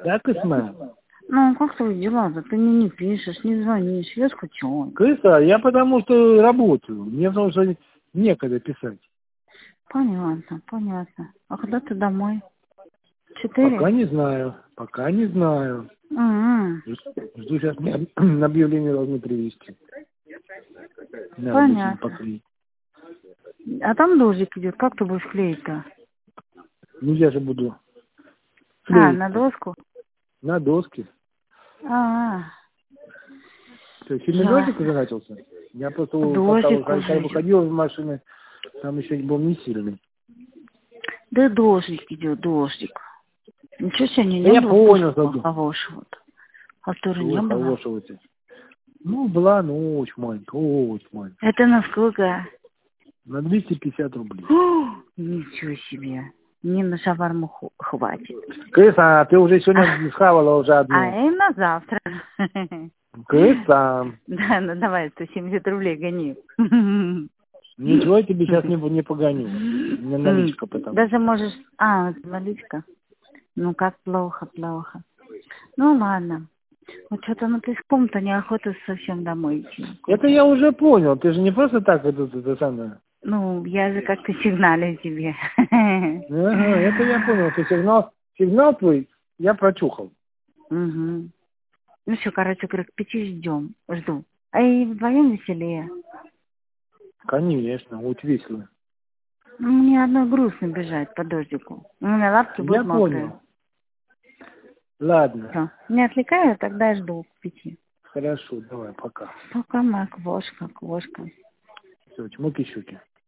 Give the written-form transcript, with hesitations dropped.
Да, Кысма? Ну, как твои дела-то? Ты мне не пишешь, не звонишь, я скучаю. Крыса, я потому что работаю. Мне потому что некогда писать. Понятно, понятно. А когда ты домой? 4? Пока не знаю. Пока не знаю. Жду сейчас мне объявление должны привезти. Надо будет что-нибудь Понятно. поклеить. А там дождик идет, как ты будешь клеить-то? Ну я же буду А, на клеить-то доску? на доске. А, Что, сильный дождик ясно. уже начался? Я просто пока Дождик когда уже идет. выходил из машины, там еще был не сильный. Да дождик идет, дождик. Ничего сегодня Да не я было понял, слышно что хорошего-то. А тоже ой, не было. хорошего тебе. Ну, была ночь маленькая, очень маленькая. Это насколько? На 250 рублей. Ничего себе. Мне на шаварму хватит. Крыса, ты уже сегодня схавала уже А одну. и на завтра. Крыса, Да, ну давай 170 рублей гони. ничего я тебе сейчас не погоню. У меня наличка потому. Даже можешь... А, наличка. Ну как плохо, плохо. Ну ладно. Вот что-то ну пешком-то неохота совсем домой идти. Это я уже понял. Ты же не просто так это самое. Ну, я же как-то сигналю тебе. Ага, это я понял. Ты сигнал твой я прочухал. Угу. Ну все, короче, говорю, к 5 ждем. Жду. А и вдвоем веселее. Конечно, вот весело. Ну, мне одной грустно бежать по дождику. У меня лапки Я будут мокрые. понял. Ладно. Все. Не отвлекаю, тогда жду к 5. Хорошо, давай, пока. Пока, моя квошка, квошка. Все, чмоки-щуки.